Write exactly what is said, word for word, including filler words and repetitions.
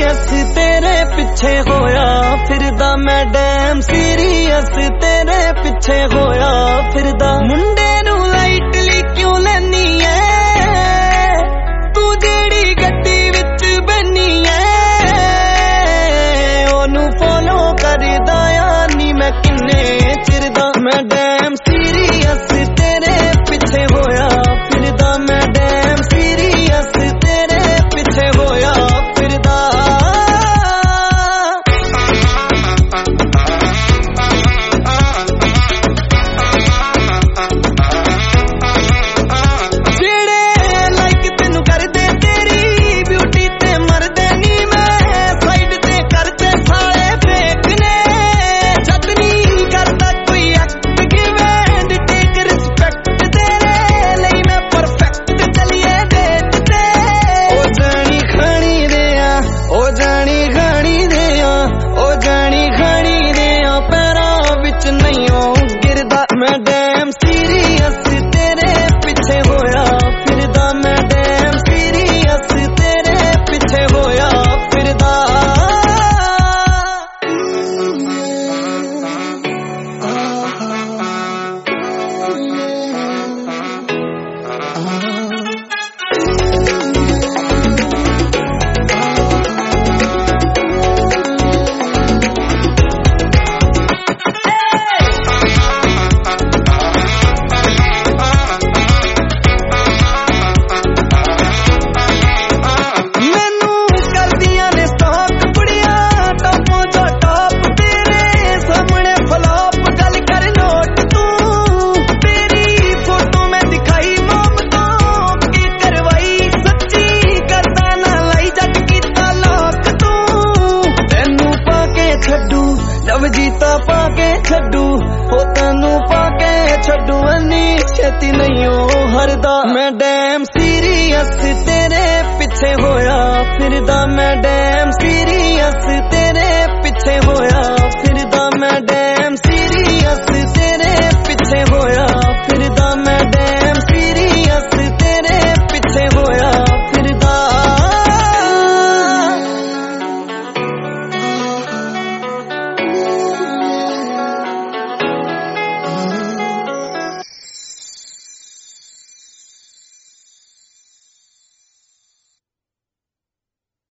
serious तेरे पिछे होया फिरदा मैं डैम सीरियस तेरे पिछे होया फिरदा मुंडे नू लाइटली क्यों लैनी है तू जेड़ी गड्डी विच बनी है ओनू फॉलो करदा आ नी मैं किन्ने चिर दा मैं डैम सीरियस तेरे पिछे होया फिरदा मैं डैम सीरियस तेरे पिछे होया फिरदा मैं डैम सीरियस तेरे पिछे होया फिरदा मैं डैम सीरियस तेरे पिछे होया फिरदा जब जीता पाके छड्डू हो तेनू पाके छड्डू अन्नी छेती नहीं हो हरदा मैं डैम सीरियस तेरे पिछे होया फिरदा मैं डैम